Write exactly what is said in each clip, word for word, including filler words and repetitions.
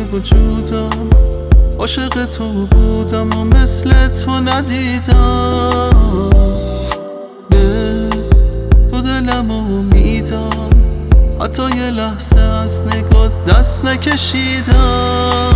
وجودم، عاشق تو بودم و مثل تو ندیدم. به تو دلمو میدم، حتی یه لحظه از نگات دست نکشیدم.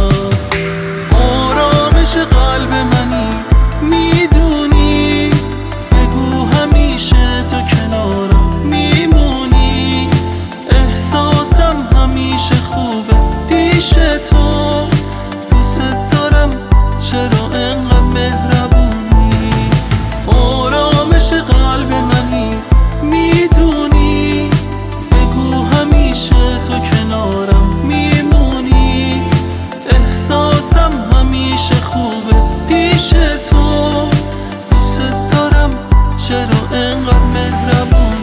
آرامش قلب منی، میدونی، بگو همیشه تو کنارم میمونی. احساسم همیشه خوبه پیش تو، دوست دارم چرا انقدر مهربونی. آرامش قلب منی، میدونی، بگو همیشه تو کنارم میمونی. احساسم همیشه خوبه پیش تو، دوست دارم چرا انقدر مهربونی.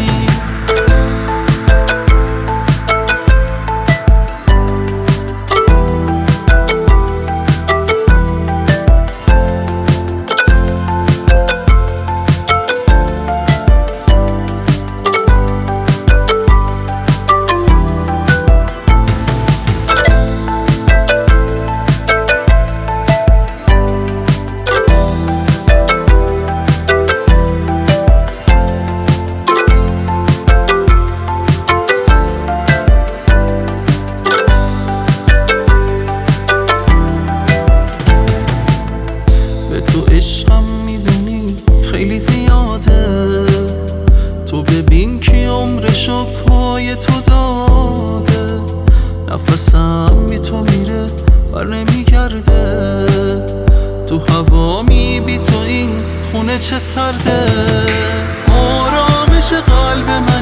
تو عشقم میدونی خیلی زیاده، تو ببین کی عمرشو پای تو داده. نفسم بی تو میره بر نمیگرده، تو هوا میبی تو این خونه چه سرده. آرامش قلب من